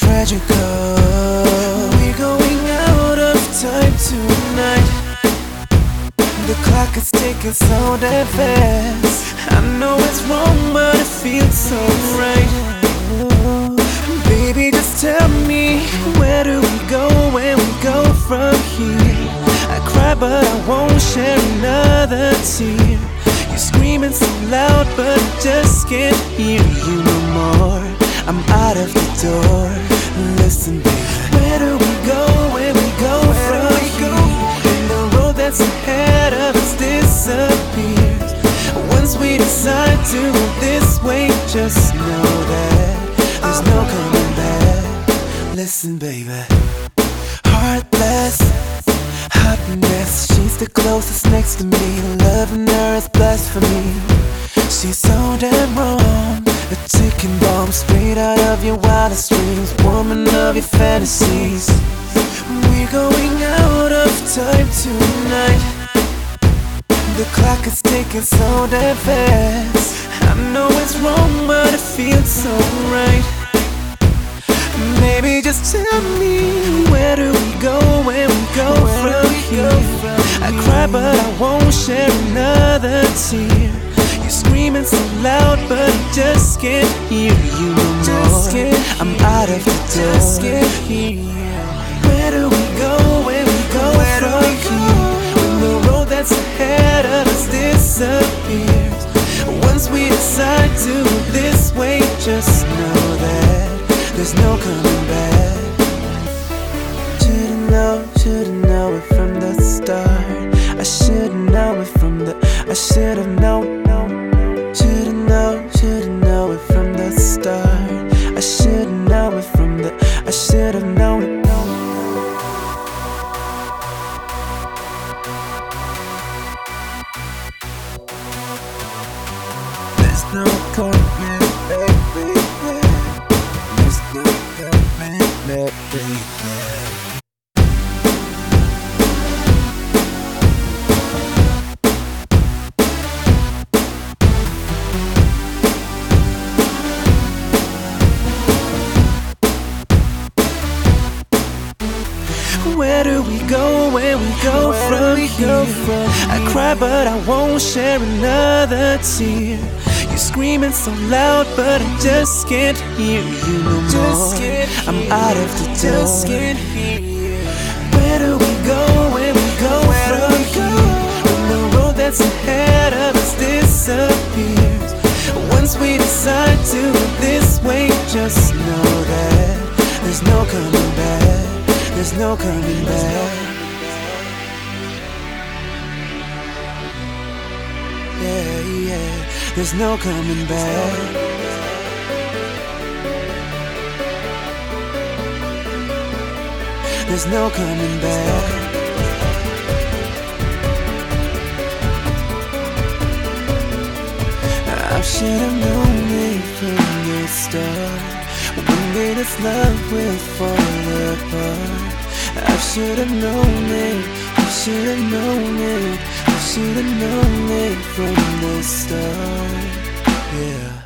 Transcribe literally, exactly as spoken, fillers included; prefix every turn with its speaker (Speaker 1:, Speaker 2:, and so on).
Speaker 1: tragical. We're going out of time tonight. The clock is ticking so damn fast. I know it's wrong, but it feels so right. Baby, just tell me, where do we go when we go from here? I cry, but I won't shed another tear. You're screaming so loud, but I just can't hear you no more. I'm out of the door. Listen, baby, where do we go when we go from here? And the road that's ahead of us disappears. Once we decide to go this way, just know that there's no coming back. Listen, baby, heartless, happiness. She's the closest next to me. Loving her is blasphemy. She's so damn wrong. A ticking bomb straight out of your wildest dreams. Woman of your fantasies. We're going out of time tonight. The clock is ticking so damn fast. I know it's wrong, but it feels so right. Maybe just tell me, where do we go when we go from here? I cry, but I won't shed another tear. You're screaming so loud, but I just can't hear you no more. I'm out of the door. Where do we go when we go from here? When the road that's ahead of us disappears. Once we decide to go this way, just know that there's no coming back. Should've known, should've known it from the start. I should've known it from the, I should've known. Should've known, should've known it from the start. I should've known it from the, I should've known it. There's no coming back, baby. There's no coming back, baby. Where do we go when we go from here? I cry, but I won't shed another tear. You're screaming so loud, but I just can't hear you no more. I'm out of the door. Where do we go when we go from here? When the road that's ahead of us disappears. Once we decide to go this way, just know that there's no coming back. There's no coming back. Yeah, yeah. There's no coming back. There's no coming back. I should've known it from the start. One day this love will fall apart. I should've known it, I should've known it, I should've known it from the start. Yeah.